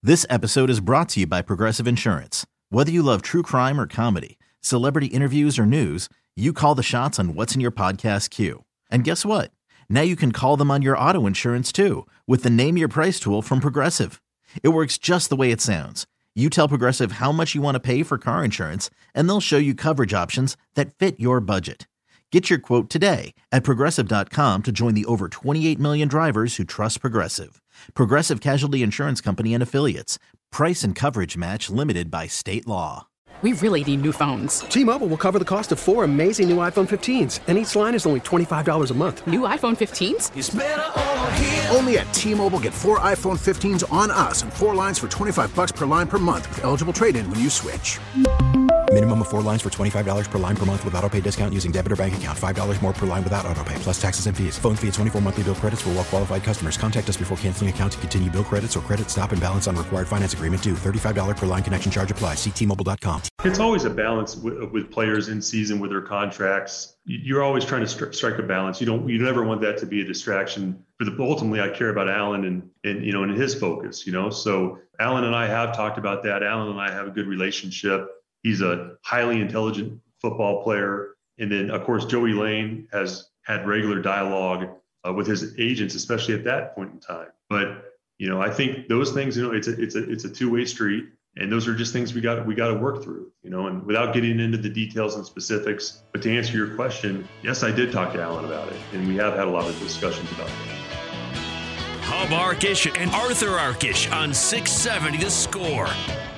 This episode is brought to you by Progressive Insurance. Whether you love true crime or comedy, celebrity interviews or news, you call the shots on what's in your podcast queue. And guess what? Now you can call them on your auto insurance too with the Name Your Price tool from Progressive. It works just the way it sounds. You tell Progressive how much you want to pay for car insurance, and they'll show you coverage options that fit your budget. Get your quote today at Progressive.com to join the over 28 million drivers who trust Progressive. Progressive Casualty Insurance Company and Affiliates. Price and coverage match limited by state law. We really need new phones. T-Mobile will cover the cost of 4 amazing new iPhone 15s, and each line is only $25 a month. New iPhone 15s? It's better over here. Only at T-Mobile, get 4 iPhone 15s on us and 4 lines for $25 per line per month with eligible trade-in when you switch. Minimum of 4 lines for $25 per line per month with autopay discount using debit or bank account. $5 more per line without autopay, plus taxes and fees. Phone fee at 24 monthly bill credits for well-qualified customers. Contact us before canceling account to continue bill credits or credit stop and balance on required finance agreement due. $35 per line connection charge applies. See T-Mobile.com. It's always a balance with players in season with their contracts. You're always trying to strike a balance. You never want that to be a distraction. But ultimately, I care about Allen and his focus. So Allen and I have talked about that. Allen and I have a good relationship. He's a highly intelligent football player. And then, of course, Joey Lane has had regular dialogue with his agents, especially at that point in time. But, I think those things, it's a two-way street. And those are just things we got to work through, and without getting into the details and specifics. But to answer your question, yes, I did talk to Allen about it. And we have had a lot of discussions about it. Hub Arkish and Arthur Arkish on 670 The Score.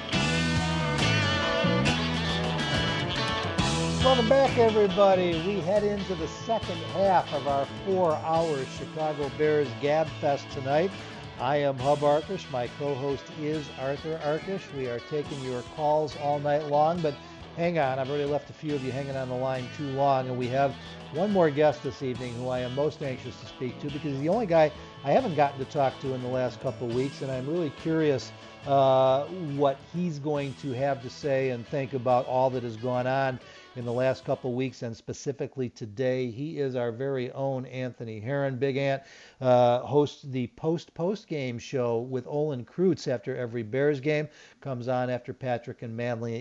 Welcome back, everybody. We head into the second half of our 4-hour Chicago Bears Gab Fest tonight. I am Hub Arkish. My co-host is Arthur Arkish. We are taking your calls all night long, but hang on. I've already left a few of you hanging on the line too long, and we have one more guest this evening who I am most anxious to speak to because he's the only guy I haven't gotten to talk to in the last couple of weeks, and I'm really curious what he's going to have to say and think about all that has gone on in the last couple of weeks, and specifically today. He is our very own Anthony Herron. Big Ant hosts the post-game show with Olin Kreutz after every Bears game. Comes on after Patrick Manley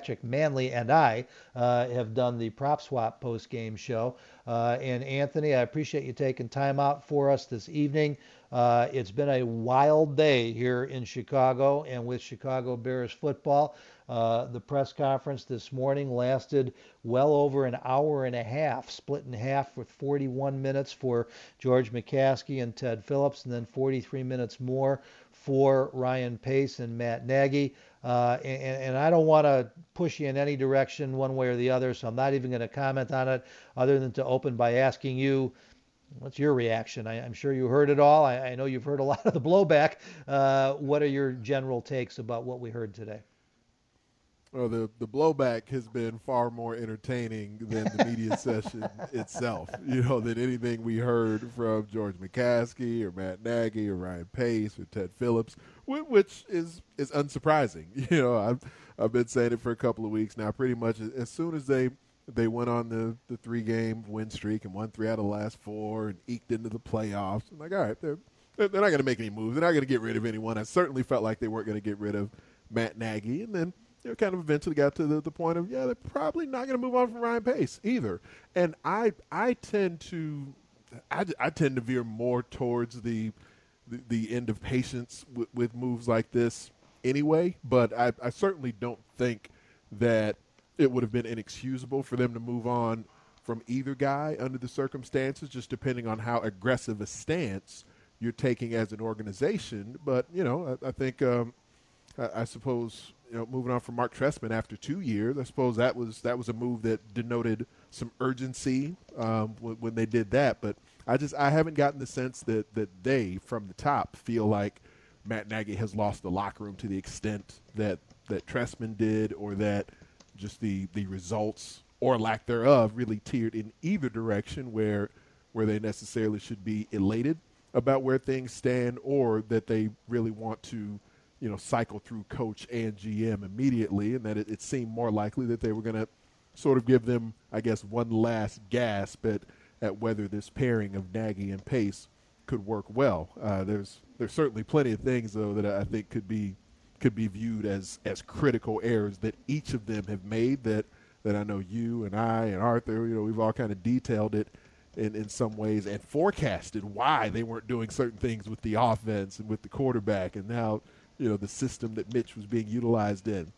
and I have done the Prop Swap post-game show. And Anthony, I appreciate you taking time out for us this evening. It's been a wild day here in Chicago and with Chicago Bears football. The press conference this morning lasted well over an hour and a half, split in half with 41 minutes for George McCaskey and Ted Phillips, and then 43 minutes more for Ryan Pace and Matt Nagy. And I don't want to push you in any direction one way or the other, so I'm not even going to comment on it other than to open by asking you, what's your reaction? I'm sure you heard it all. I know you've heard a lot of the blowback. What are your general takes about what we heard today? Well, the blowback has been far more entertaining than the media session itself, than anything we heard from George McCaskey or Matt Nagy or Ryan Pace or Ted Phillips, which is unsurprising. I've been saying it for a couple of weeks now. Pretty much as soon as they went on the 3-game win streak and won 3 out of the last 4 and eked into the playoffs, I'm like, all right, they're not going to make any moves. They're not going to get rid of anyone. I certainly felt like they weren't going to get rid of Matt Nagy. And then kind of eventually got to the point of, they're probably not going to move on from Ryan Pace either. And I tend to veer more towards the end of patience with moves like this anyway. But I certainly don't think that it would have been inexcusable for them to move on from either guy under the circumstances, just depending on how aggressive a stance you're taking as an organization. But, I think I suppose – moving on from Mark Trestman after 2 years, I suppose that was a move that denoted some urgency when they did that. But I haven't gotten the sense that they, from the top, feel like Matt Nagy has lost the locker room to the extent that Trestman did, or that just the results or lack thereof really tiered in either direction where they necessarily should be elated about where things stand, or that they really want to cycle through coach and GM immediately, and that it seemed more likely that they were going to sort of give them, I guess, one last gasp at whether this pairing of Nagy and Pace could work well. There's certainly plenty of things, though, that I think could be could be viewed as critical errors that each of them have made that I know you and I and Arthur, we've all kind of detailed it in some ways and forecasted why they weren't doing certain things with the offense and with the quarterback, and now, the system that Mitch was being utilized in.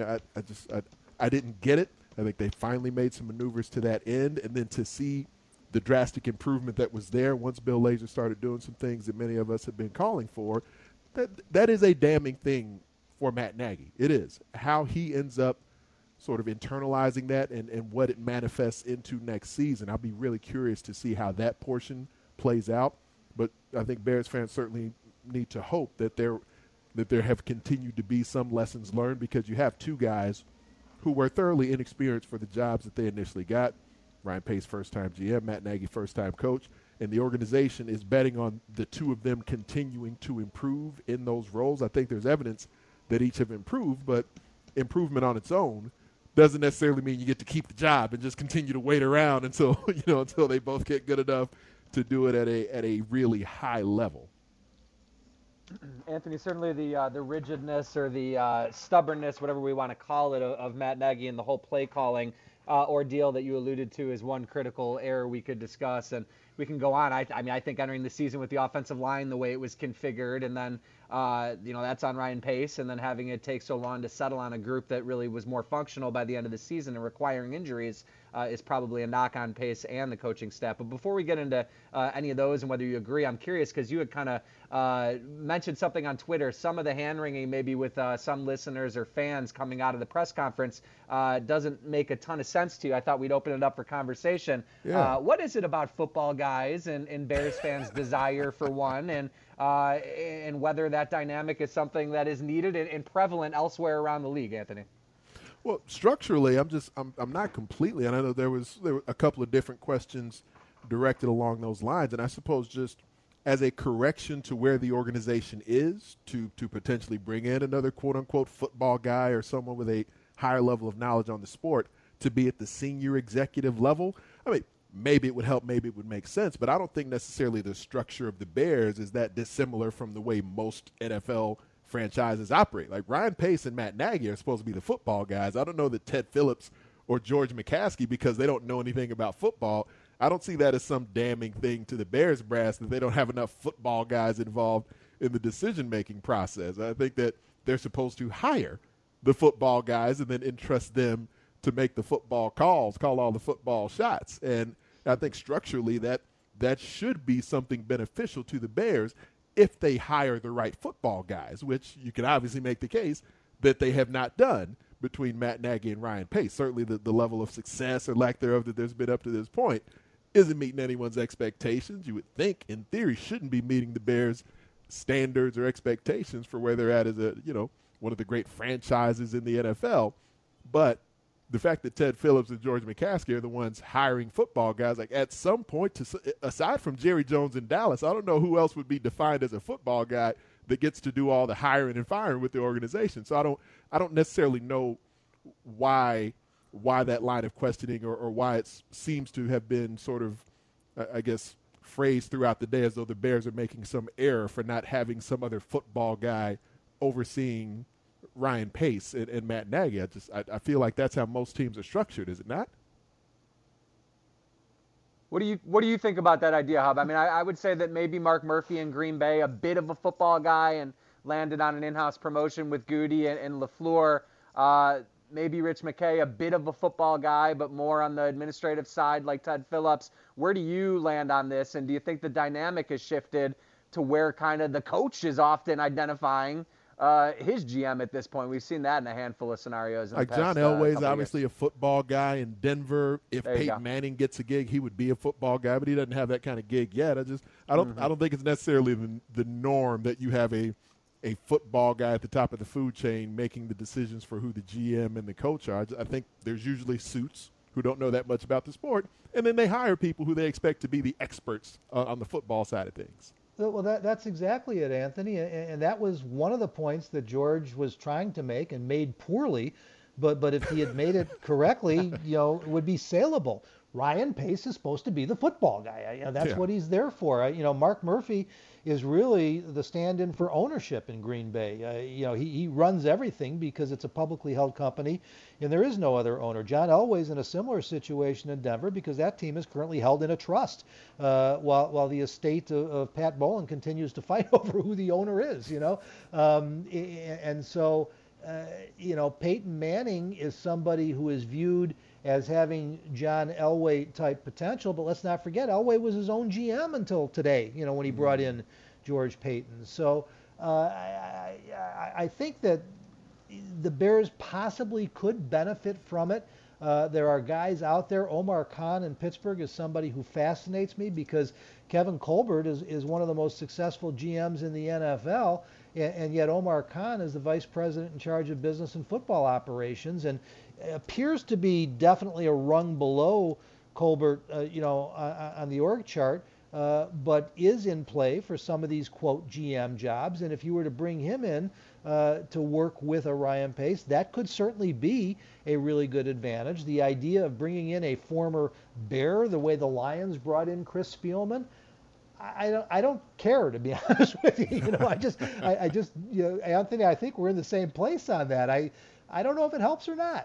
I didn't get it. I think they finally made some maneuvers to that end, and then to see the drastic improvement that was there once Bill Lazor started doing some things that many of us have been calling for, that is a damning thing for Matt Nagy. It is. How he ends up sort of internalizing that and what it manifests into next season. I'll be really curious to see how that portion plays out. But I think Bears fans certainly need to hope that there have continued to be some lessons learned, because you have two guys who were thoroughly inexperienced for the jobs that they initially got. Ryan Pace, first-time GM, Matt Nagy, first-time coach, and the organization is betting on the two of them continuing to improve in those roles. I think there's evidence that each have improved, but improvement on its own doesn't necessarily mean you get to keep the job and just continue to wait around until until they both get good enough to do it at a really high level. Anthony, certainly the rigidness or the stubbornness, whatever we want to call it, of Matt Nagy and the whole play calling ordeal that you alluded to is one critical error we could discuss, and we can go on. I think entering the season with the offensive line the way it was configured, and then that's on Ryan Pace, and then having it take so long to settle on a group that really was more functional by the end of the season and requiring injuries is probably a knock on Pace and the coaching staff. But before we get into any of those and whether you agree, I'm curious because you had kind of mentioned something on Twitter. Some of the hand-wringing maybe with some listeners or fans coming out of the press conference doesn't make a ton of sense to you. I thought we'd open it up for conversation. Yeah. What is it about football guys and Bears fans' desire for one, and whether that dynamic is something that is needed and prevalent elsewhere around the league, Anthony? Well, structurally, I'm not completely, and I know there were a couple of different questions directed along those lines, and I suppose just as a correction to where the organization is to potentially bring in another quote-unquote football guy or someone with a higher level of knowledge on the sport to be at the senior executive level. I mean, maybe it would help, maybe it would make sense, but I don't think necessarily the structure of the Bears is that dissimilar from the way most NFL franchises operate. Like Ryan Pace and Matt Nagy are supposed to be the football guys. I don't know that Ted Phillips or George McCaskey, because they don't know anything about football, I don't see that as some damning thing to the Bears brass that they don't have enough football guys involved in the decision-making process. I think that they're supposed to hire the football guys and then entrust them to make the football calls, call all the football shots. And I think structurally that should be something beneficial to the Bears if they hire the right football guys, which you can obviously make the case that they have not done between Matt Nagy and Ryan Pace. Certainly the level of success or lack thereof that there's been up to this point isn't meeting anyone's expectations. You would think, in theory, shouldn't be meeting the Bears' standards or expectations for where they're at as one of the great franchises in the NFL. But the fact that Ted Phillips and George McCaskey are the ones hiring football guys, like at some point, aside from Jerry Jones in Dallas, I don't know who else would be defined as a football guy that gets to do all the hiring and firing with the organization. So I don't necessarily know why that line of questioning or why it seems to have been sort of, I guess, phrased throughout the day as though the Bears are making some error for not having some other football guy overseeing Ryan Pace and Matt Nagy. I feel like that's how most teams are structured, is it not? What do you think about that idea, Hub? I mean, I would say that maybe Mark Murphy in Green Bay, a bit of a football guy and landed on an in-house promotion with Goody and LaFleur. Maybe Rich McKay, a bit of a football guy, but more on the administrative side like Ted Phillips. Where do you land on this? And do you think the dynamic has shifted to where kind of the coach is often identifying his GM at this point? We've seen that in a handful of scenarios. Like John Elway's obviously a football guy in Denver. If Peyton Manning gets a gig, he would be a football guy, but he doesn't have that kind of gig yet. I don't think it's necessarily the norm that you have a football guy at the top of the food chain making the decisions for who the GM and the coach are. I think there's usually suits who don't know that much about the sport, and then they hire people who they expect to be the experts on the football side of things. Well, that's exactly it, Anthony, and that was one of the points that George was trying to make and made poorly, but if he had made it correctly, it would be saleable. Ryan Pace is supposed to be the football guy. That's what he's there for. Mark Murphy is really the stand-in for ownership in Green Bay. He runs everything because it's a publicly held company, and there is no other owner. John Elway's in a similar situation in Denver because that team is currently held in a trust, while the estate of Pat Bowlen continues to fight over who the owner is. And so Peyton Manning is somebody who is viewed as having John Elway type potential, but let's not forget Elway was his own GM until today, when he brought in George Payton. So I think that the Bears possibly could benefit from it. There are guys out there. Omar Khan in Pittsburgh is somebody who fascinates me because Kevin Colbert is one of the most successful GMs in the NFL, and yet Omar Khan is the vice president in charge of business and football operations, and appears to be definitely a rung below Colbert, on the org chart, but is in play for some of these quote GM jobs. And if you were to bring him in to work with a Ryan Pace, that could certainly be a really good advantage. The idea of bringing in a former Bear, the way the Lions brought in Chris Spielman, I don't care, to be honest with you. Anthony, I think we're in the same place on that. I don't know if it helps or not.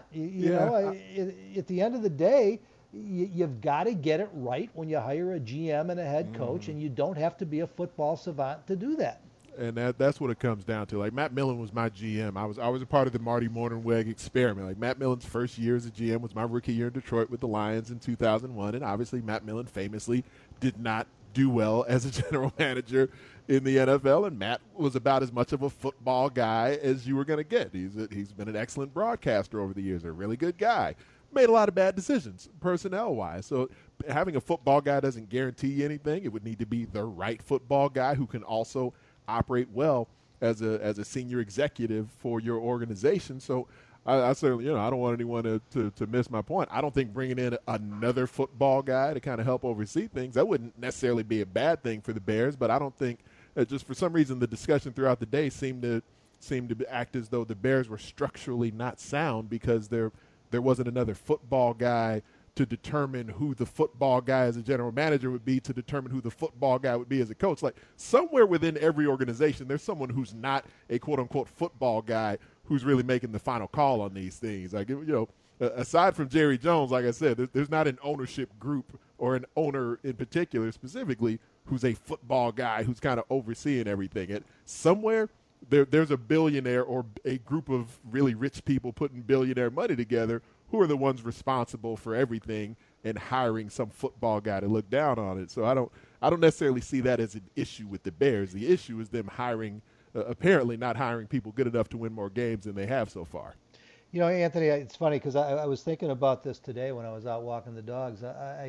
At the end of the day, you've got to get it right when you hire a GM and a head coach, and you don't have to be a football savant to do that. And that's what it comes down to. Like, Matt Millen was my GM. I was a part of the Marty Mornhinweg experiment. Like, Matt Millen's first year as a GM was my rookie year in Detroit with the Lions in 2001, and obviously Matt Millen famously did not do well as a general manager in the NFL, and Matt was about as much of a football guy as you were going to get. He's been an excellent broadcaster over the years, a really good guy. Made a lot of bad decisions personnel-wise. So having a football guy doesn't guarantee anything. It would need to be the right football guy who can also operate well as a senior executive for your organization. So I certainly, I don't want anyone to miss my point. I don't think bringing in another football guy to kind of help oversee things, that wouldn't necessarily be a bad thing for the Bears, but I don't think just for some reason the discussion throughout the day seemed to act as though the Bears were structurally not sound because there wasn't another football guy to determine who the football guy as a general manager would be, to determine who the football guy would be as a coach. Like, somewhere within every organization, there's someone who's not a quote-unquote football guy who's really making the final call on these things. Like, aside from Jerry Jones, like I said, there's not an ownership group or an owner in particular specifically who's a football guy who's kind of overseeing everything. Somewhere there's a billionaire or a group of really rich people putting billionaire money together who are the ones responsible for everything and hiring some football guy to look down on it. So I don't necessarily see that as an issue with the Bears. The issue is them apparently not hiring people good enough to win more games than they have so far. Anthony, it's funny because I was thinking about this today when I was out walking the dogs.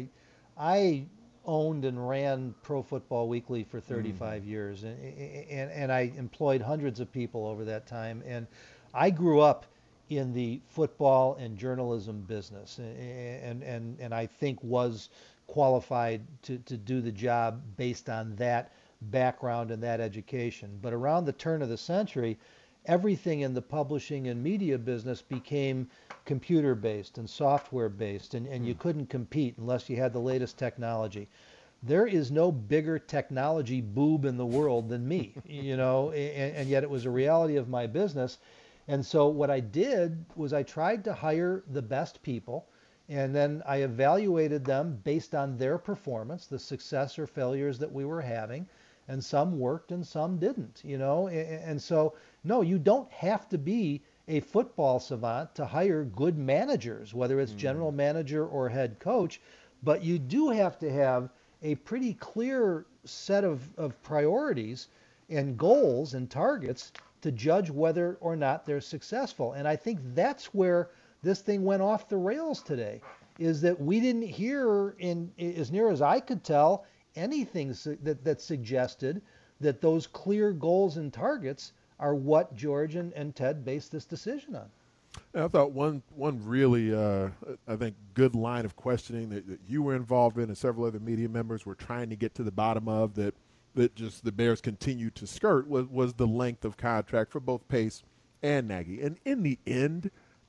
I owned and ran Pro Football Weekly for 35 years, and I employed hundreds of people over that time. And I grew up in the football and journalism business, and I think was qualified to do the job based on that background and that education. But around the turn of the century, everything in the publishing and media business became computer-based and software-based, and you couldn't compete unless you had the latest technology. There is no bigger technology boob in the world than me, and yet it was a reality of my business. And so what I did was I tried to hire the best people, and then I evaluated them based on their performance, the success or failures that we were having, and some worked and some didn't, and so, no, you don't have to be a football savant to hire good managers, whether it's general manager or head coach, but you do have to have a pretty clear set of priorities and goals and targets to judge whether or not they're successful. And I think that's where this thing went off the rails today, is that we didn't hear, as near as I could tell, anything that suggested that those clear goals and targets are what George and Ted based this decision on. And I thought one really, I think, good line of questioning that you were involved in and several other media members were trying to get to the bottom of that just the Bears continued to skirt was the length of contract for both Pace and Nagy. And in the end,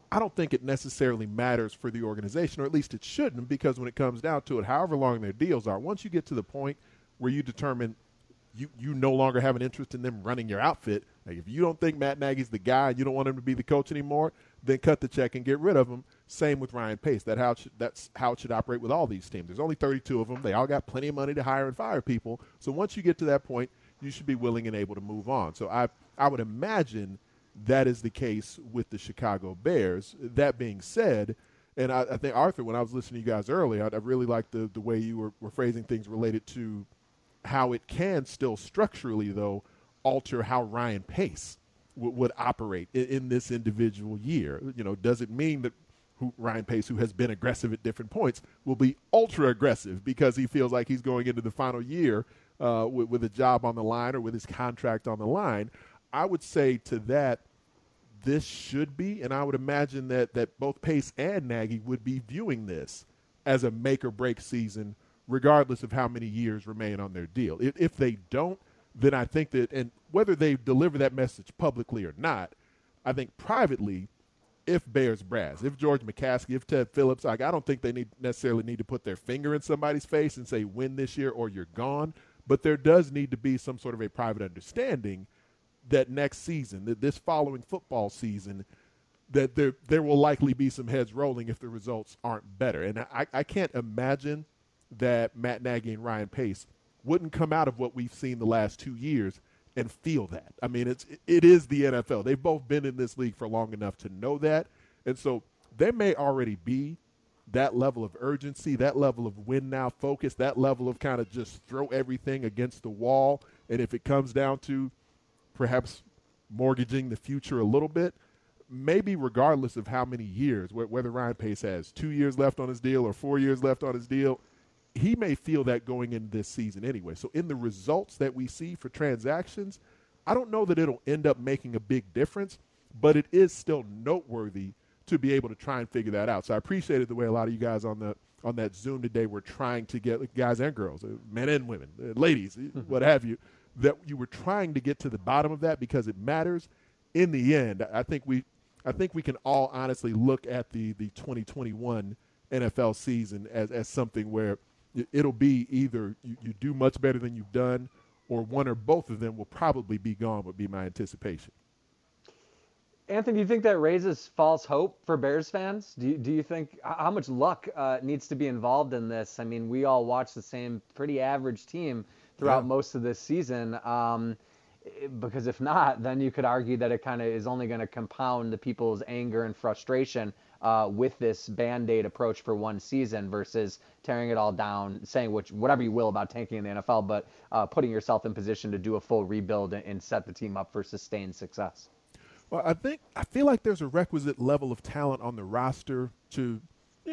I don't think it necessarily matters for the organization, or at least it shouldn't, because when it comes down to it, however long their deals are, once you get to the point where you determine you no longer have an interest in them running your outfit, like if you don't think Matt Nagy's the guy and you don't want him to be the coach anymore, then cut the check and get rid of him. Same with Ryan Pace. That's how it should operate with all these teams. There's only 32 of them. They all got plenty of money to hire and fire people. So once you get to that point, you should be willing and able to move on. So I would imagine that is the case with the Chicago Bears. That being said, and I think, Arthur, when I was listening to you guys earlier, I really liked the way you were phrasing things related to how it can still structurally, though, alter how Ryan Pace would operate in this individual year. You know, does it mean that Ryan Pace, who has been aggressive at different points, will be ultra aggressive because he feels like he's going into the final year with a job on the line or with his contract on the line? I would say to that, this should be, and I would imagine that both Pace and Nagy would be viewing this as a make or break season, regardless of how many years remain on their deal. If they don't, then I think that, and whether they deliver that message publicly or not, I think privately, if Bears brass, if George McCaskey, if Ted Phillips, I don't think they necessarily need to put their finger in somebody's face and say, win this year or you're gone. But there does need to be some sort of a private understanding that next season, that this following football season, that there will likely be some heads rolling if the results aren't better. And I can't imagine that Matt Nagy and Ryan Pace wouldn't come out of what we've seen the last 2 years and feel that. I mean, it is the NFL. They've both been in this league for long enough to know that. And so there may already be that level of urgency, that level of win now focus, that level of kind of just throw everything against the wall. And if it comes down to perhaps mortgaging the future a little bit, maybe regardless of how many years, whether Ryan Pace has 2 years left on his deal or 4 years left on his deal, he may feel that going into this season anyway. So in the results that we see for transactions, I don't know that it'll end up making a big difference, but it is still noteworthy to be able to try and figure that out. So I appreciated the way a lot of you guys on that Zoom today were trying to get, guys and girls, men and women, ladies, what have you, that you were trying to get to the bottom of that because it matters. In the end, I think we can all honestly look at the 2021 NFL season as something where it'll be either you do much better than you've done, or one or both of them will probably be gone, would be my anticipation. Anthony, do you think that raises false hope for Bears fans? Do you think how much luck needs to be involved in this? I mean, we all watch the same pretty average team throughout most of this season. Because if not, then you could argue that it kind of is only going to compound the people's anger and frustration with this Band-Aid approach for one season versus tearing it all down, saying whatever you will about tanking in the NFL, but putting yourself in position to do a full rebuild and set the team up for sustained success. Well, I feel like there's a requisite level of talent on the roster to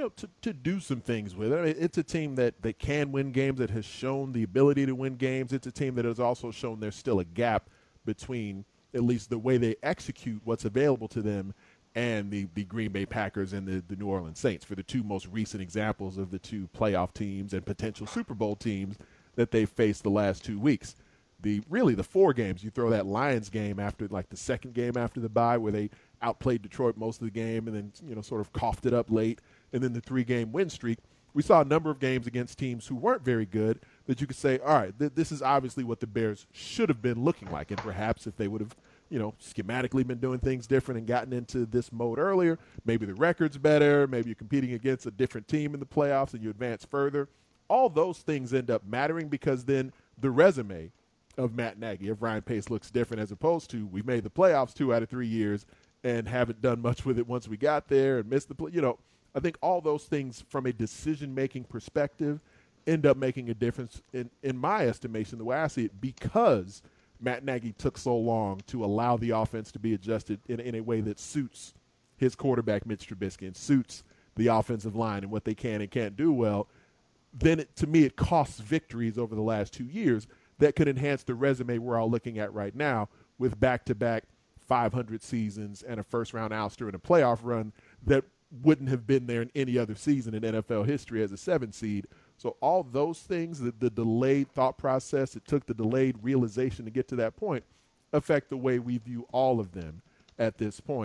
do some things with it. I mean, it's a team that can win games, that has shown the ability to win games. It's a team that has also shown there's still a gap between at least the way they execute what's available to them and the Green Bay Packers and the New Orleans Saints, for the two most recent examples of the two playoff teams and potential Super Bowl teams that they've faced the last 2 weeks. The 4 games, you throw that Lions game after, like, the second game after the bye where they outplayed Detroit most of the game and then, sort of coughed it up late, and then the 3-game win streak. We saw a number of games against teams who weren't very good that you could say, all right, this is obviously what the Bears should have been looking like. And perhaps if they would have, schematically been doing things different and gotten into this mode earlier, maybe the record's better, maybe you're competing against a different team in the playoffs and you advance further. All those things end up mattering because then the resume of Matt Nagy, of Ryan Pace, looks different, as opposed to we made the playoffs 2 out of 3 years and haven't done much with it once we got there and missed the play. I think all those things from a decision-making perspective end up making a difference in my estimation, the way I see it, because Matt Nagy took so long to allow the offense to be adjusted in a way that suits his quarterback, Mitch Trubisky, and suits the offensive line and what they can and can't do well. Then, to me, it costs victories over the last 2 years that could enhance the resume we're all looking at right now with back-to-back 500 seasons and a first-round ouster and a playoff run that wouldn't have been there in any other season in NFL history as a 7 seed. So all those things, the delayed thought process, it took the delayed realization to get to that point, affect the way we view all of them at this point.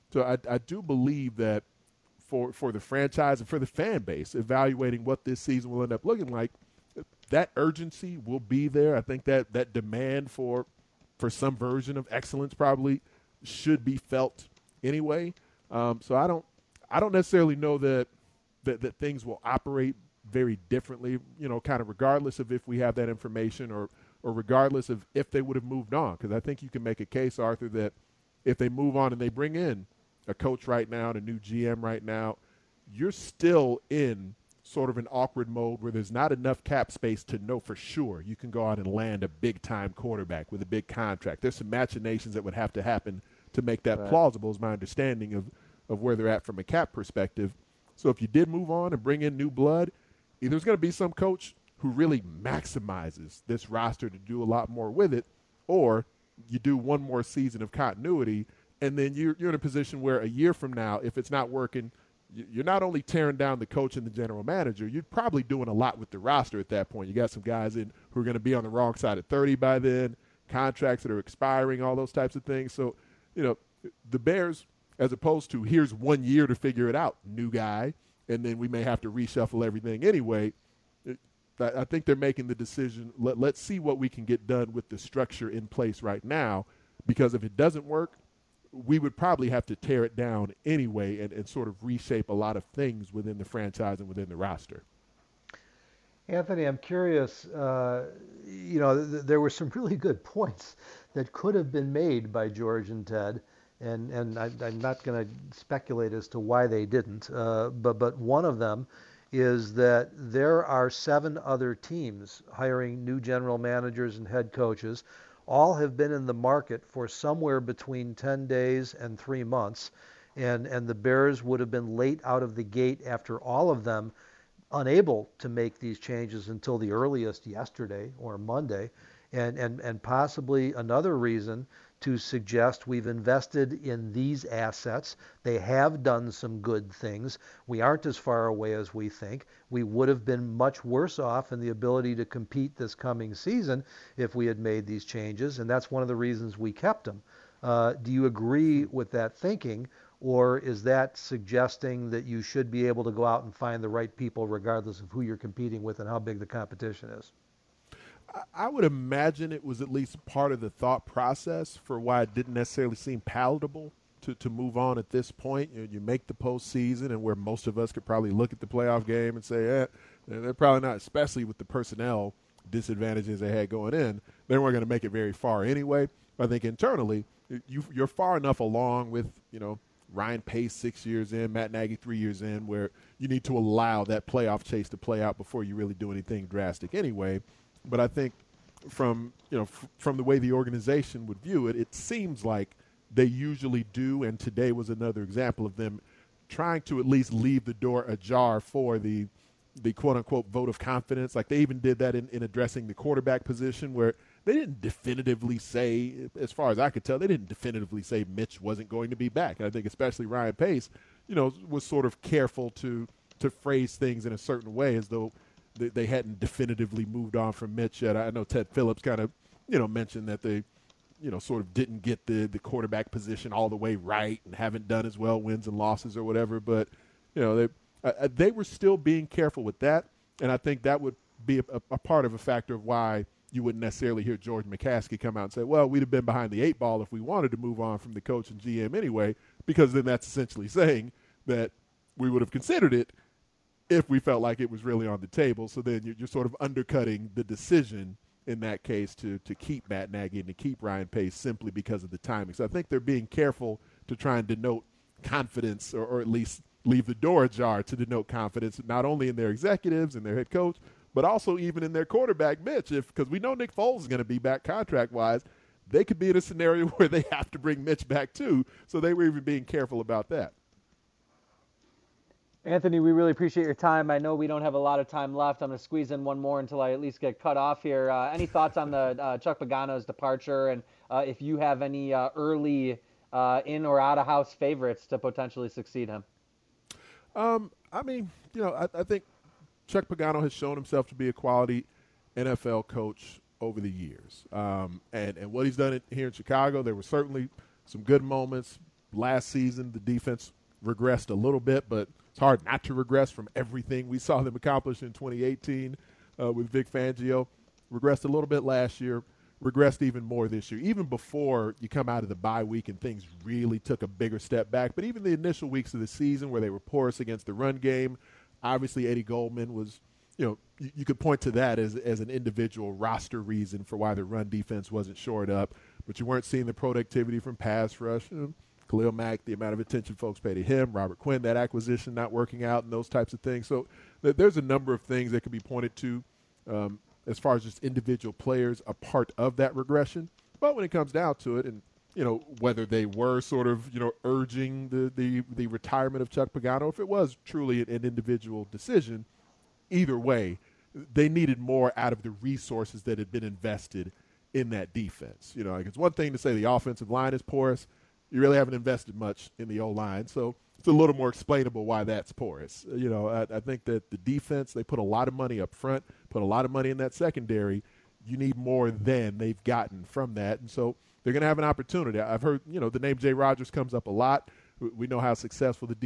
So I do believe that for the franchise and for the fan base, evaluating what this season will end up looking like, that urgency will be there. I think that demand for some version of excellence probably should be felt anyway. So I don't necessarily know that things will operate very differently, kind of regardless of if we have that information or regardless of if they would have moved on. Because I think you can make a case, Arthur, that if they move on and they bring in a coach right now and a new GM right now, you're still in sort of an awkward mode where there's not enough cap space to know for sure you can go out and land a big-time quarterback with a big contract. There's some machinations that would have to happen to make that plausible, is my understanding of where they're at from a cap perspective. So if you did move on and bring in new blood, either there's going to be some coach who really maximizes this roster to do a lot more with it, or you do one more season of continuity, and then you're in a position where a year from now, if it's not working, you're not only tearing down the coach and the general manager, you're probably doing a lot with the roster at that point. You got some guys in who are going to be on the wrong side of 30 by then, contracts that are expiring, all those types of things. So, the Bears, as opposed to here's 1 year to figure it out, new guy, and then we may have to reshuffle everything anyway, I think they're making the decision, let's see what we can get done with the structure in place right now, because if it doesn't work, we would probably have to tear it down anyway and sort of reshape a lot of things within the franchise and within the roster. Anthony, I'm curious, there were some really good points that could have been made by George and Ted, and I'm not going to speculate as to why they didn't, but one of them is that there are 7 other teams hiring new general managers and head coaches. All have been in the market for somewhere between 10 days and 3 months, and the Bears would have been late out of the gate after all of them, unable to make these changes until the earliest yesterday or Monday, and possibly another reason to suggest we've invested in these assets. They have done some good things. We aren't as far away as we think. We would have been much worse off in the ability to compete this coming season if we had made these changes, and that's one of the reasons we kept them. Do you agree with that thinking, or is that suggesting that you should be able to go out and find the right people regardless of who you're competing with and how big the competition is? I would imagine it was at least part of the thought process for why it didn't necessarily seem palatable to move on at this point. You make the postseason, and where most of us could probably look at the playoff game and say, they're probably not, especially with the personnel disadvantages they had going in, they weren't going to make it very far anyway. I think internally, you're far enough along with, Ryan Pace 6 years in, Matt Nagy 3 years in, where you need to allow that playoff chase to play out before you really do anything drastic anyway. But I think from the way the organization would view it, it seems like they usually do, and today was another example of them trying to at least leave the door ajar for the quote-unquote vote of confidence. Like they even did that in addressing the quarterback position, where they didn't definitively say, as far as I could tell, they didn't definitively say Mitch wasn't going to be back. And I think especially Ryan Pace, was sort of careful to phrase things in a certain way as though they hadn't definitively moved on from Mitch yet. I know Ted Phillips kind of, mentioned that they, sort of didn't get the quarterback position all the way right and haven't done as well, wins and losses or whatever. But, they were still being careful with that. And I think that would be a part of a factor of why you wouldn't necessarily hear George McCaskey come out and say, well, we'd have been behind the 8 ball if we wanted to move on from the coach and GM anyway, because then that's essentially saying that we would have considered it if we felt like it was really on the table. So then you're sort of undercutting the decision in that case to keep Matt Nagy and to keep Ryan Pace simply because of the timing. So I think they're being careful to try and denote confidence or at least leave the door ajar to denote confidence, not only in their executives and their head coach, but also even in their quarterback, Mitch. Because we know Nick Foles is going to be back contract-wise, they could be in a scenario where they have to bring Mitch back too. So they were even being careful about that. Anthony, we really appreciate your time. I know we don't have a lot of time left. I'm going to squeeze in one more until I at least get cut off here. Any thoughts on the Chuck Pagano's departure, and if you have any early in or out-of-house favorites to potentially succeed him? I think Chuck Pagano has shown himself to be a quality NFL coach over the years. And what he's done here in Chicago, there were certainly some good moments, last season the defense regressed a little bit, but it's hard not to regress from everything we saw them accomplish in 2018 with Vic Fangio. Regressed a little bit last year, regressed even more this year, even before you come out of the bye week and things really took a bigger step back. But even the initial weeks of the season where they were porous against the run game, obviously Eddie Goldman was, you could point to that as an individual roster reason for why the run defense wasn't shored up, but you weren't seeing the productivity from pass rush. Khalil Mack, the amount of attention folks pay to him, Robert Quinn, that acquisition not working out and those types of things. So there's a number of things that could be pointed to as far as just individual players a part of that regression. But when it comes down to it, and whether they were sort of urging the retirement of Chuck Pagano, if it was truly an individual decision, either way, they needed more out of the resources that had been invested in that defense. Like it's one thing to say the offensive line is porous. You really haven't invested much in the O-line, so it's a little more explainable why that's porous. I think that the defense, they put a lot of money up front, put a lot of money in that secondary. You need more than they've gotten from that, and so they're going to have an opportunity. I've heard, the name Jay Rodgers comes up a lot. We know how successful the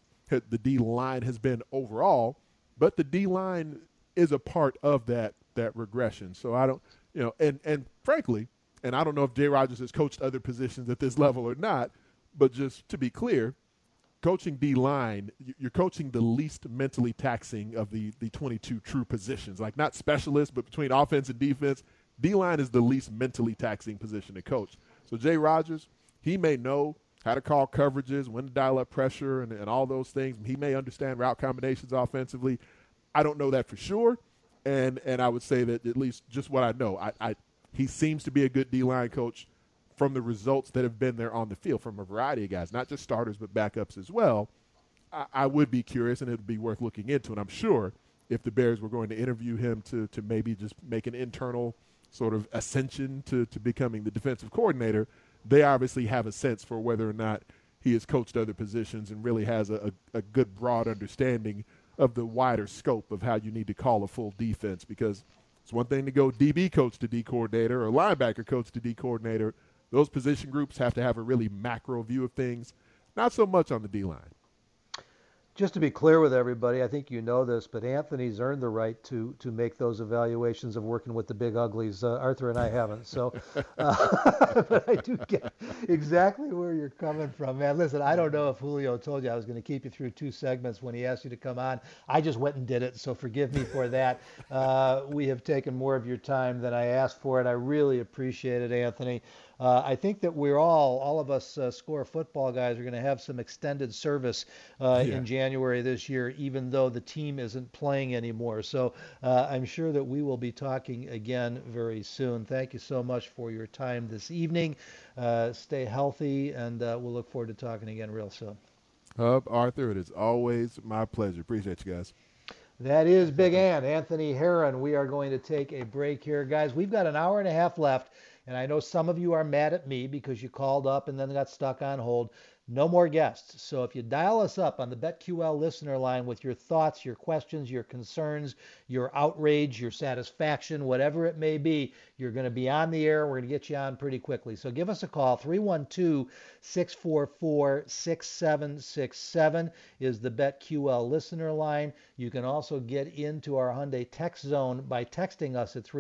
D-line has been overall, but the D-line is a part of that regression. So I don't, and frankly, and I don't know if Jay Rodgers has coached other positions at this level or not, but just to be clear, coaching D-line, you're coaching the least mentally taxing of the 22 true positions. Like not specialists, but between offense and defense, D-line is the least mentally taxing position to coach. So Jay Rodgers, he may know how to call coverages, when to dial up pressure, and all those things. He may understand route combinations offensively. I don't know that for sure, and I would say that at least just what I know, he seems to be a good D-line coach from the results that have been there on the field from a variety of guys, not just starters but backups as well. I would be curious, and it would be worth looking into, and I'm sure if the Bears were going to interview him to maybe just make an internal sort of ascension to becoming the defensive coordinator, they obviously have a sense for whether or not he has coached other positions and really has a good broad understanding of the wider scope of how you need to call a full defense, because it's one thing to go DB coach to D coordinator or linebacker coach to D coordinator. Those position groups have to have a really macro view of things, not so much on the D-line. Just to be clear with everybody, I think you know this, but Anthony's earned the right to make those evaluations of working with the big uglies. Arthur and I haven't. So, but I do get exactly where you're coming from, man. Listen, I don't know if Julio told you I was going to keep you through 2 segments when he asked you to come on. I just went and did it, so forgive me for that. We have taken more of your time than I asked for, and I really appreciate it, Anthony. I think that we're all of us Score football guys are going to have some extended service in January this year, even though the team isn't playing anymore. So I'm sure that we will be talking again very soon. Thank you so much for your time this evening. Stay healthy, and we'll look forward to talking again real soon. Hub, Arthur, it is always my pleasure. Appreciate you guys. That is Big Ant, Anthony Herron. We are going to take a break here, guys. We've got an hour and a half left. And I know some of you are mad at me because you called up and then got stuck on hold. No more guests. So if you dial us up on the BetQL listener line with your thoughts, your questions, your concerns, your outrage, your satisfaction, whatever it may be, you're going to be on the air. We're going to get you on pretty quickly. So give us a call. 312-644-6767 is the BetQL listener line. You can also get into our Hyundai text zone by texting us at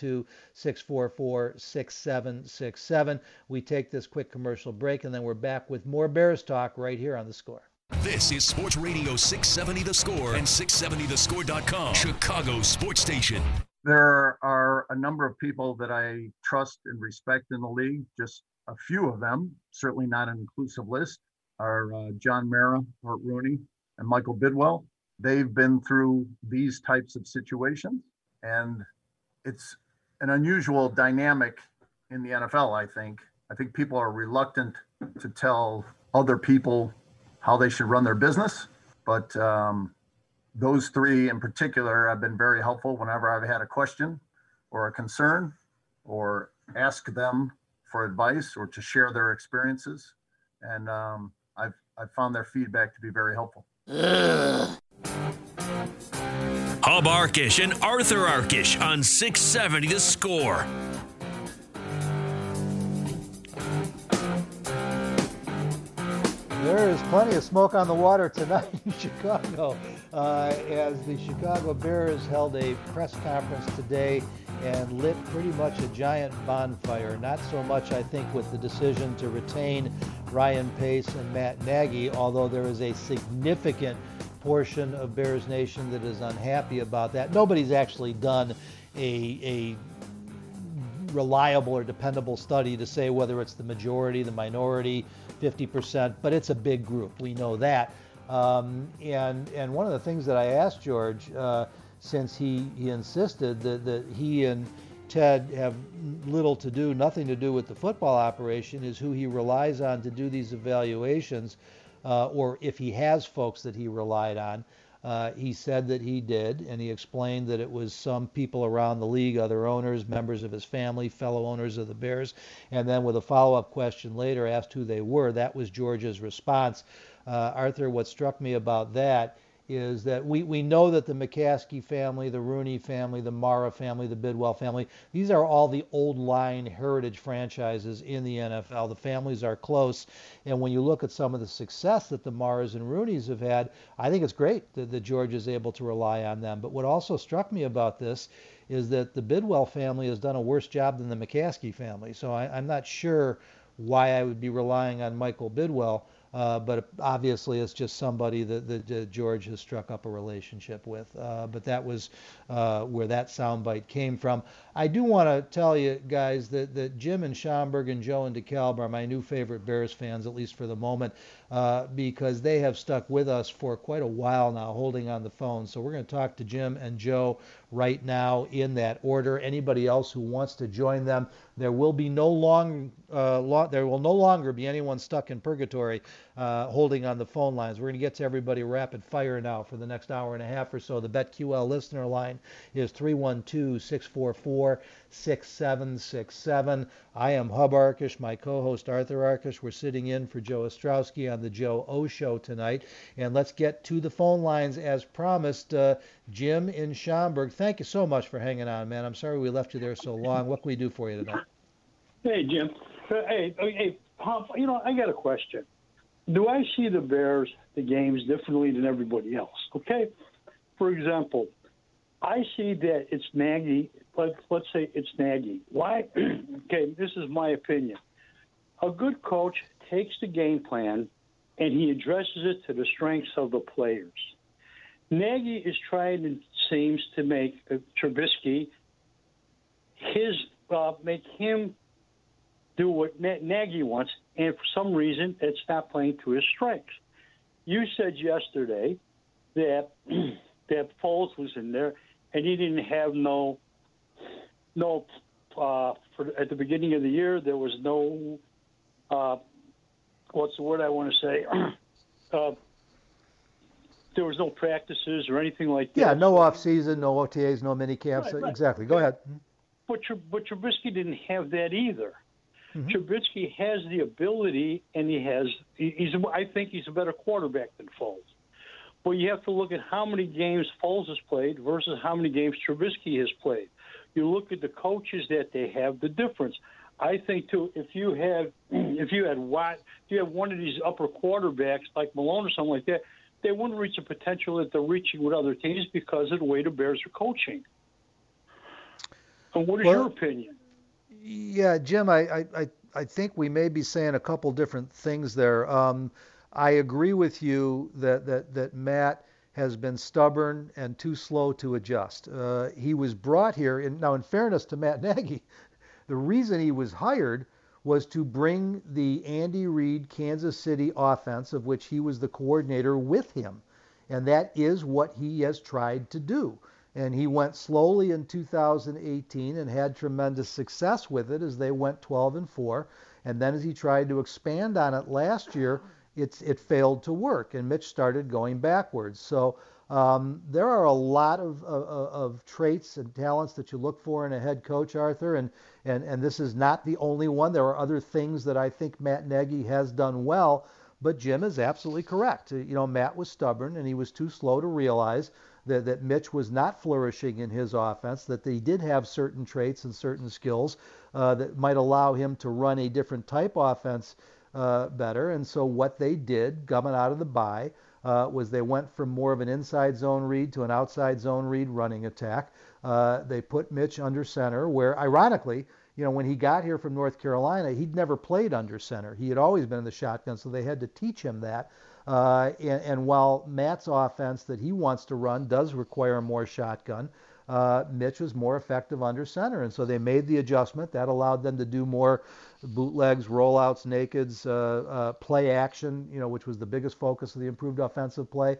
312-644-6767. We take this quick commercial break, and then we're back with more Bears talk right here on The Score. This is Sports Radio 670 The Score and 670thescore.com, Chicago sports station. There are a number of people that I trust and respect in the league. Just a few of them, certainly not an inclusive list, are John Mara, Art Rooney, and Michael Bidwell. They've been through these types of situations, and it's an unusual dynamic in the NFL, I think. I think people are reluctant to tell other people how they should run their business, but those three in particular have been very helpful whenever I've had a question or a concern or ask them for advice or to share their experiences. And I've found their feedback to be very helpful. Hub Arkish and Arthur Arkish on 670 The Score. There is plenty of smoke on the water tonight in Chicago as the Chicago Bears held a press conference today and lit pretty much a giant bonfire. Not so much, I think, with the decision to retain Ryan Pace and Matt Nagy, although there is a significant portion of Bears Nation that is unhappy about that. Nobody's actually done a reliable or dependable study to say whether it's the majority, the minority, 50%, but it's a big group. We know that. And one of the things that I asked George, since he insisted that he and Ted have nothing to do with the football operation, is who he relies on to do these evaluations, or if he has folks that he relied on. He said that he did, and he explained that it was some people around the league, other owners, members of his family, fellow owners of the Bears, and then with a follow-up question later asked who they were. That was George's response. Arthur, what struck me about that is that we know that the McCaskey family, the Rooney family, the Mara family, the Bidwell family, these are all the old line heritage franchises in the NFL. The families are close, and when you look at some of the success that the Maras and Rooneys have had, I think it's great that George is able to rely on them. But what also struck me about this is that the Bidwell family has done a worse job than the McCaskey family. So I'm not sure why I would be relying on Michael Bidwell. But obviously it's just somebody that George has struck up a relationship with. But that was where that soundbite came from. I do want to tell you guys that Jim and Schomburg and Joe and DeKalb are my new favorite Bears fans, at least for the moment, because they have stuck with us for quite a while now, holding on the phone. So we're going to talk to Jim and Joe right now in that order. Anybody else who wants to join them, there will no longer be anyone stuck in purgatory holding on the phone lines. We're going to get to everybody rapid fire now for the next hour and a half or so. The BetQL listener line is 312-644-6767. I am Hub Arkush, my co-host Arthur Arkush. We're sitting in for Joe Ostrowski on the Joe O Show tonight. And let's get to the phone lines as promised. Jim in Schaumburg, thank you so much for hanging on, man. I'm sorry we left you there so long. What can we do for you tonight? Hey, Jim. Hey, Pop, I got a question. Do I see the Bears, the games, differently than everybody else? Okay? For example, I see that it's Nagy. Let's say it's Nagy. Why? Okay, this is my opinion. A good coach takes the game plan and he addresses it to the strengths of the players. Nagy is trying, it seems, to make Trubisky make him do what Nagy wants, and for some reason it's not playing to his strengths. You said yesterday that Foles was in there, and he didn't have at the beginning of the year there was no what's the word I want to say? There was no practices or anything like that. Yeah, no off season, no OTAs, no mini camps. Right. Exactly. Go ahead. But Trubisky didn't have that either. Mm-hmm. Trubisky has the ability, and I think he's a better quarterback than Foles. But you have to look at how many games Foles has played versus how many games Trubisky has played. You look at the coaches that they have, the difference. I think too, if you had one of these upper quarterbacks like Malone or something like that, they wouldn't reach the potential that they're reaching with other teams because of the way the Bears are coaching. And what is your opinion? Yeah, Jim, I think we may be saying a couple different things there. I agree with you that Matt has been stubborn and too slow to adjust. He was brought here, now in fairness to Matt Nagy, the reason he was hired was to bring the Andy Reid Kansas City offense, of which he was the coordinator, with him. And that is what he has tried to do. And he went slowly in 2018 and had tremendous success with it as they went 12-4. And then as he tried to expand on it last year, it failed to work, and Mitch started going backwards. So there are a lot of traits and talents that you look for in a head coach, Arthur, and this is not the only one. There are other things that I think Matt Nagy has done well, but Jim is absolutely correct. Matt was stubborn, and he was too slow to realize that Mitch was not flourishing in his offense, that he did have certain traits and certain skills that might allow him to run a different type offense better. And so what they did coming out of the bye was they went from more of an inside zone read to an outside zone read running attack. They put Mitch under center, where ironically, when he got here from North Carolina, he'd never played under center. He had always been in the shotgun, so they had to teach him that. And while Matt's offense that he wants to run does require more shotgun, Mitch was more effective under center. And so they made the adjustment. That allowed them to do more bootlegs, rollouts, nakeds, play action, which was the biggest focus of the improved offensive play.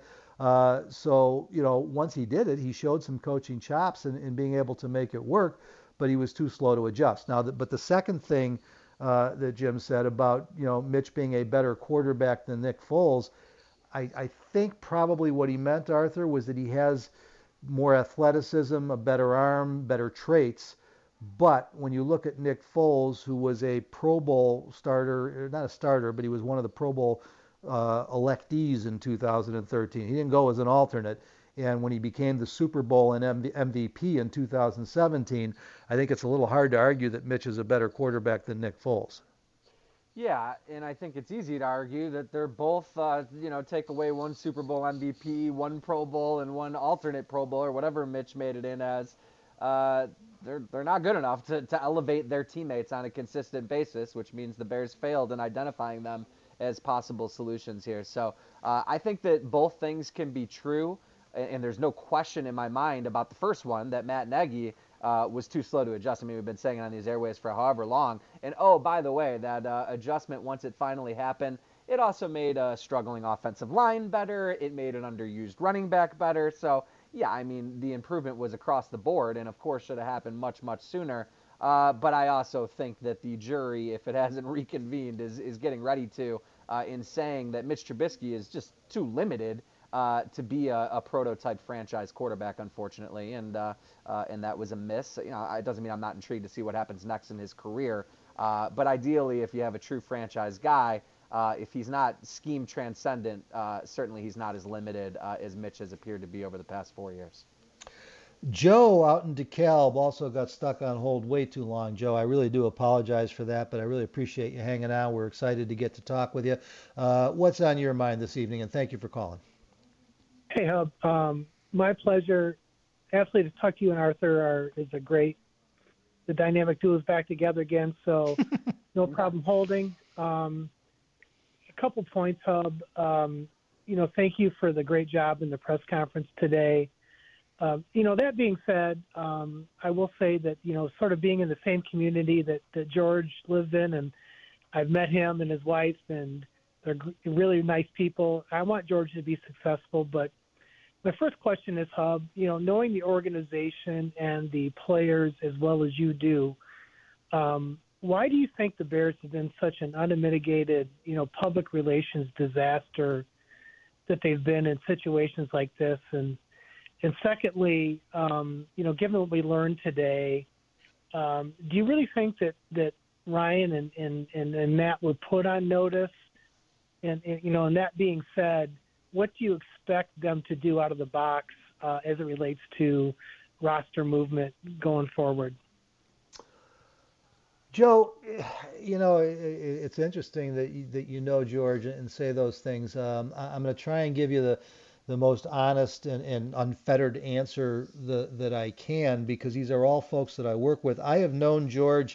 So once he did it, he showed some coaching chops in being able to make it work, but he was too slow to adjust. But the second thing that Jim said about, Mitch being a better quarterback than Nick Foles, I think probably what he meant, Arthur, was that he has more athleticism, a better arm, better traits. But when you look at Nick Foles, who was a Pro Bowl starter, not a starter, but he was one of the Pro Bowl electees in 2013. He didn't go as an alternate. And when he became the Super Bowl and MVP in 2017, I think it's a little hard to argue that Mitch is a better quarterback than Nick Foles. Yeah, and I think it's easy to argue that they're both, take away one Super Bowl MVP, one Pro Bowl, and one alternate Pro Bowl, or whatever Mitch made it in as. They're not good enough to elevate their teammates on a consistent basis, which means the Bears failed in identifying them as possible solutions here. So I think that both things can be true, and there's no question in my mind about the first one, that Matt Nagy was too slow to adjust. I mean, we've been saying it on these airways for however long. And, oh, by the way, that adjustment, once it finally happened, it also made a struggling offensive line better. It made an underused running back better. So, yeah, I mean, the improvement was across the board and, of course, should have happened much, much sooner. But I also think that the jury, if it hasn't reconvened, is getting ready to in saying that Mitch Trubisky is just too limited to be a prototype franchise quarterback, unfortunately, and that was a miss. It doesn't mean I'm not intrigued to see what happens next in his career, but ideally, if you have a true franchise guy, if he's not scheme transcendent, certainly he's not as limited as Mitch has appeared to be over the past 4 years. Joe out in DeKalb also got stuck on hold way too long. Joe, I really do apologize for that, but I really appreciate you hanging out. We're excited to get to talk with you. What's on your mind this evening? And thank you for calling. Hey, Hub. My pleasure. Absolutely, to talk to you and Arthur is a great. The dynamic duo is back together again, so no problem holding. A couple points, Hub. Thank you for the great job in the press conference today. That being said, I will say that, sort of being in the same community that George lives in, and I've met him and his wife, and they're really nice people. I want George to be successful, but my first question is, Hub, knowing the organization and the players as well as you do, why do you think the Bears have been such an unmitigated, public relations disaster that they've been in situations like this? And secondly, given what we learned today, do you really think that Ryan and Matt were put on notice? And that being said, what do you expect them to do out of the box as it relates to roster movement going forward? Joe, it's interesting that you know George and say those things. I'm going to try and give you the most honest and unfettered answer that I can, because these are all folks that I work with. I have known George,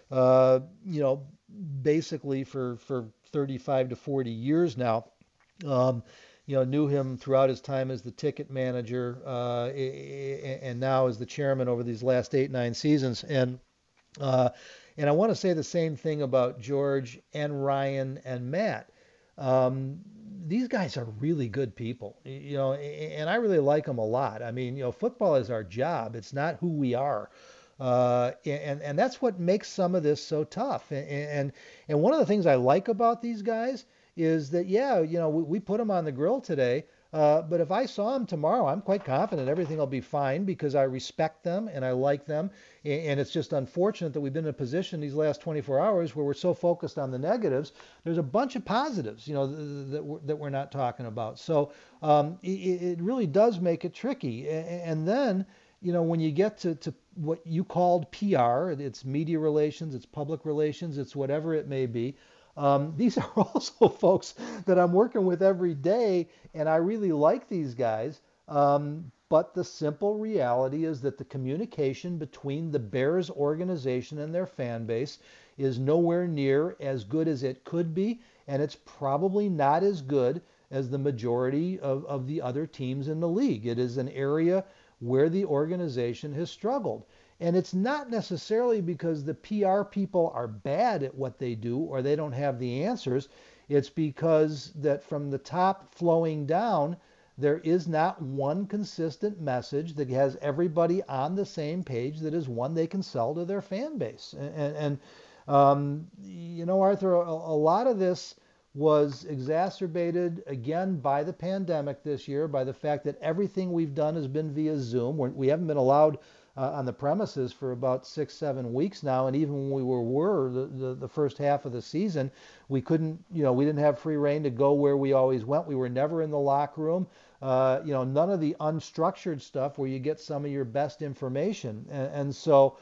basically for 35 to 40 years now. Knew him throughout his time as the ticket manager and now as the chairman over these last 8-9 seasons. And I want to say the same thing about George and Ryan and Matt. These guys are really good people, and I really like them a lot. I mean, football is our job. It's not who we are. And that's what makes some of this so tough. And one of the things I like about these guys is that, we put them on the grill today, but if I saw them tomorrow, I'm quite confident everything will be fine because I respect them and I like them. And it's just unfortunate that we've been in a position these last 24 hours where we're so focused on the negatives. There's a bunch of positives, that we're not talking about. So it really does make it tricky. And then, when you get to what you called PR, it's media relations, it's public relations, it's whatever it may be. These are also folks that I'm working with every day, and I really like these guys. But the simple reality is that the communication between the Bears organization and their fan base is nowhere near as good as it could be, and it's probably not as good as the majority of the other teams in the league. It is an area where the organization has struggled. And it's not necessarily because the PR people are bad at what they do or they don't have the answers. It's because that from the top flowing down, there is not one consistent message that has everybody on the same page that is one they can sell to their fan base. And Arthur, a lot of this was exacerbated again by the pandemic this year, by the fact that everything we've done has been via Zoom. We haven't been allowed on the premises for about 6-7 weeks now, and even when we were the first half of the season, we couldn't, we didn't have free reign to go where we always went. We were never in the locker room. None of the unstructured stuff where you get some of your best information. And so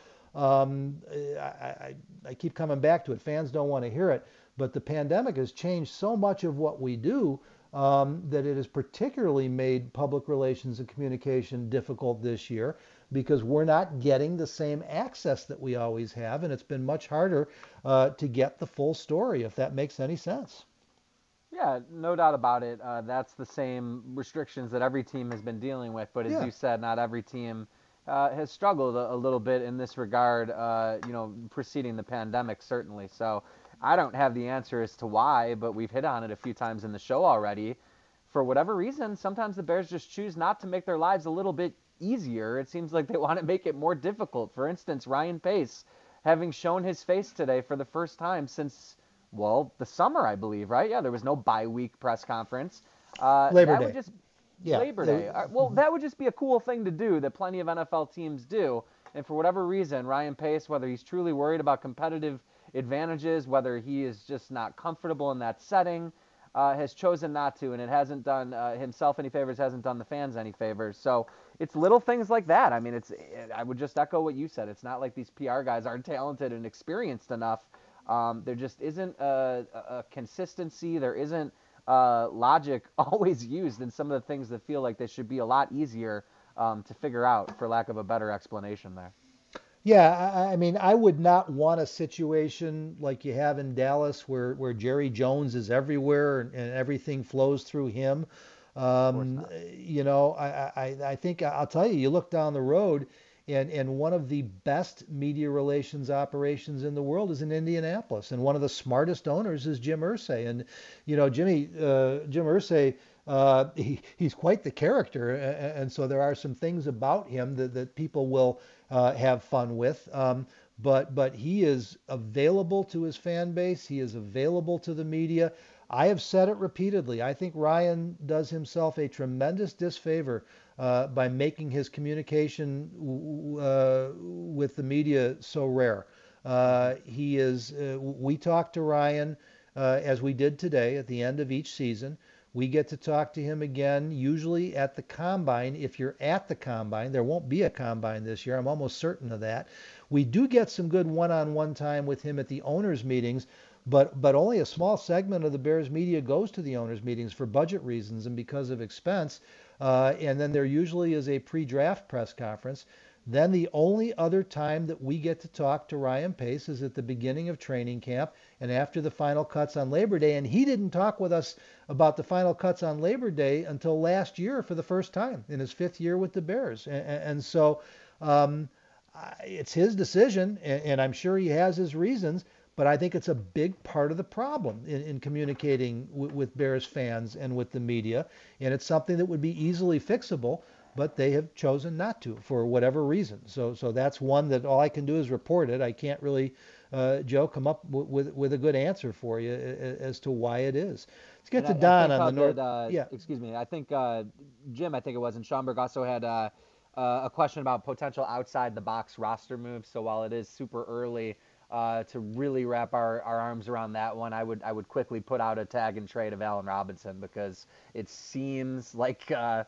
I keep coming back to it. Fans don't want to hear it, but the pandemic has changed so much of what we do that it has particularly made public relations and communication difficult this year, because we're not getting the same access that we always have, and it's been much harder to get the full story, if that makes any sense. Yeah, no doubt about it. That's the same restrictions that every team has been dealing with, but as you said, not every team has struggled a little bit in this regard, preceding the pandemic, certainly. So I don't have the answer as to why, but we've hit on it a few times in the show already. For whatever reason, sometimes the Bears just choose not to make their lives a little bit easier. It seems like they want to make it more difficult. For instance, Ryan Pace, having shown his face today for the first time since, the summer, I believe, right? Yeah, there was no bye-week press conference. Labor Day. Labor Day. That would just be a cool thing to do that plenty of NFL teams do. And for whatever reason, Ryan Pace, whether he's truly worried about competitive advantages, whether he is just not comfortable in that setting, has chosen not to, and it hasn't done himself any favors, hasn't done the fans any favors. So it's little things like that. I mean, I would just echo what you said. It's not like these PR guys aren't talented and experienced enough. There just isn't a consistency. There isn't logic always used in some of the things that feel like they should be a lot easier to figure out, for lack of a better explanation there. Yeah, I mean, I would not want a situation like you have in Dallas where Jerry Jones is everywhere and everything flows through him. I think I'll tell you, you look down the road and one of the best media relations operations in the world is in Indianapolis. And one of the smartest owners is Jim Irsay. And, Jim Irsay, he's quite the character. And so there are some things about him that people will have fun with. But he is available to his fan base. He is available to the media. I have said it repeatedly. I think Ryan does himself a tremendous disfavor by making his communication with the media so rare. We talk to Ryan as we did today at the end of each season. We get to talk to him again, usually at the Combine. If you're at the Combine, there won't be a Combine this year. I'm almost certain of that. We do get some good one-on-one time with him at the owners' meetings, but only a small segment of the Bears media goes to the owners' meetings for budget reasons and because of expense. And then there usually is a pre-draft press conference. Then the only other time that we get to talk to Ryan Pace is at the beginning of training camp and after the final cuts on Labor Day. And he didn't talk with us about the final cuts on Labor Day until last year for the first time in his 5th year with the Bears. And so it's his decision, and I'm sure he has his reasons, but I think it's a big part of the problem in communicating with Bears fans and with the media. And it's something that would be easily fixable, but they have chosen not to for whatever reason. So that's one that all I can do is report it. I can't really, Joe, come up with a good answer for you as to why it is. Let's get to Don on the North. Excuse me. I think Jim, I think it was, and Schaumburg also had a question about potential outside the box roster moves. So while it is super early to really wrap our arms around that one, I would quickly put out a tag and trade of Allen Robinson, because it seems like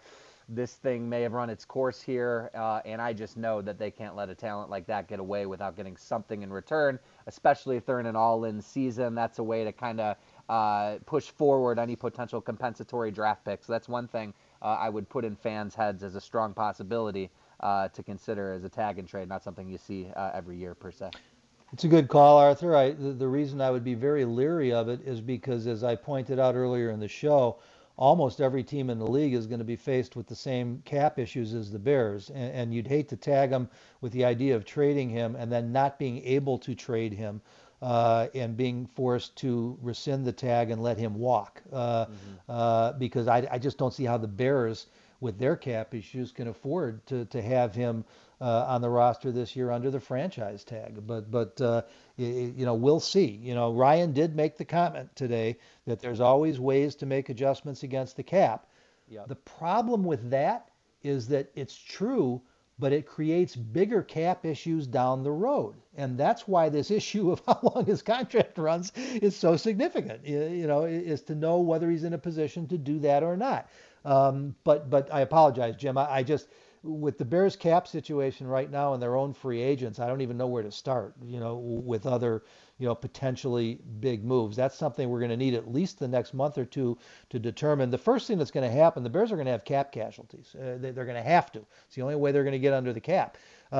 this thing may have run its course here, and I just know that they can't let a talent like that get away without getting something in return, especially if they're in an all-in season. That's a way to kind of push forward any potential compensatory draft picks. So that's one thing I would put in fans' heads as a strong possibility to consider as a tag and trade, not something you see every year per se. It's a good call, Arthur. The reason I would be very leery of it is because, as I pointed out earlier in the show, almost every team in the league is going to be faced with the same cap issues as the Bears, and you'd hate to tag him with the idea of trading him and then not being able to trade him and being forced to rescind the tag and let him walk, because I just don't see how the Bears, with their cap issues, can afford to have him on the roster this year under the franchise tag. But we'll see. Ryan did make the comment today that there's always ways to make adjustments against the cap. Yep. The problem with that is that it's true, but it creates bigger cap issues down the road. And that's why this issue of how long his contract runs is so significant, is to know whether he's in a position to do that or not. But I apologize, Jim. I just, with the Bears cap situation right now and their own free agents, I don't even know where to start, with other, potentially big moves. That's something we're going to need at least the next month or two to determine. The first thing that's going to happen, the Bears are going to have cap casualties. They're going to have to. It's the only way they're going to get under the cap.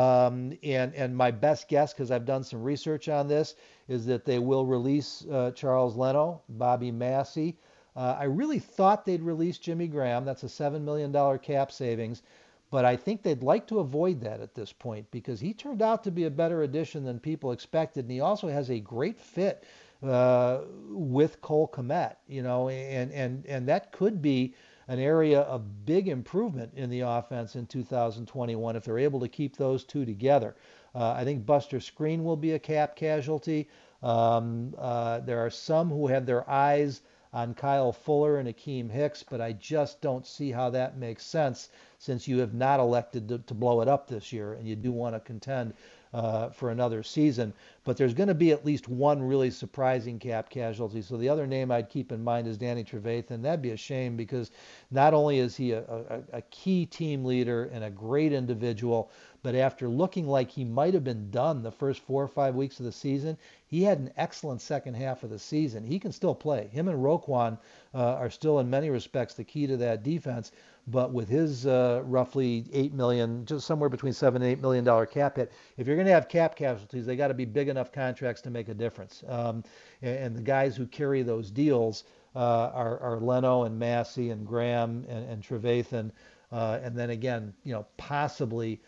And my best guess, because I've done some research on this, is that they will release Charles Leno, Bobby Massey. I really thought they'd release Jimmy Graham. That's a $7 million cap savings. But I think they'd like to avoid that at this point because he turned out to be a better addition than people expected. And he also has a great fit with Cole Kmet, and that could be an area of big improvement in the offense in 2021 if they're able to keep those two together. I think Buster Skrine will be a cap casualty. There are some who have their eyes on Kyle Fuller and Akeem Hicks, but I just don't see how that makes sense since you have not elected to blow it up this year and you do want to contend for another season. But there's going to be at least one really surprising cap casualty. So the other name I'd keep in mind is Danny Trevathan. That'd be a shame because not only is he a key team leader and a great individual, but after looking like he might have been done the first 4 or 5 weeks of the season, he had an excellent second half of the season. He can still play. Him and Roquan are still in many respects the key to that defense. But with his roughly $8 million, just somewhere between $7 and $8 million cap hit, if you're going to have cap casualties, they got to be big enough contracts to make a difference. And the guys who carry those deals are Leno and Massey and Graham and Trevathan, and then again, possibly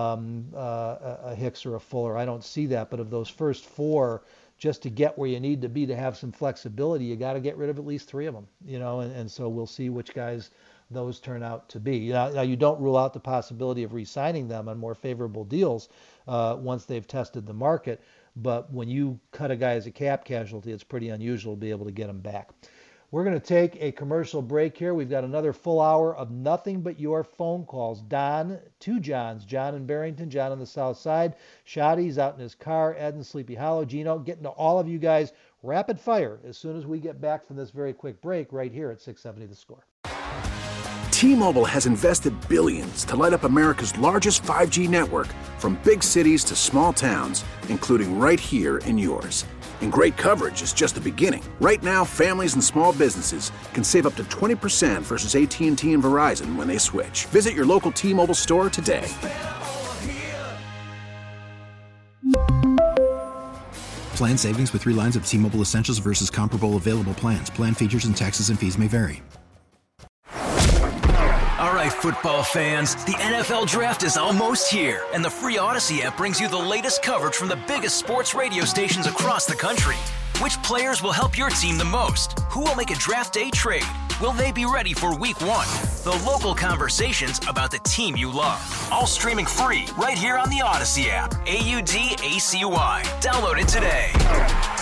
a Hicks or a Fuller. I don't see that, but of those first four, just to get where you need to be to have some flexibility, you got to get rid of at least 3 of them, and so we'll see which guys those turn out to be. Now you don't rule out the possibility of re-signing them on more favorable deals once they've tested the market, but when you cut a guy as a cap casualty, it's pretty unusual to be able to get him back. We're going to take a commercial break here. We've got another full hour of nothing but your phone calls. Two Johns, John in Barrington, John on the south side. Shotty's out in his car, Ed in Sleepy Hollow. Gino, getting to all of you guys rapid fire as soon as we get back from this very quick break right here at 670 The Score. T-Mobile has invested billions to light up America's largest 5G network, from big cities to small towns, including right here in yours. And great coverage is just the beginning. Right now, families and small businesses can save up to 20% versus AT&T and Verizon when they switch. Visit your local T-Mobile store today. Plan savings with 3 lines of T-Mobile Essentials versus comparable available plans. Plan features and taxes and fees may vary. All right, football fans, the NFL Draft is almost here, and the free Odyssey app brings you the latest coverage from the biggest sports radio stations across the country. Which players will help your team the most? Who will make a draft day trade? Will they be ready for Week 1? The local conversations about the team you love. All streaming free right here on the Odyssey app. AUDACY. Download it today.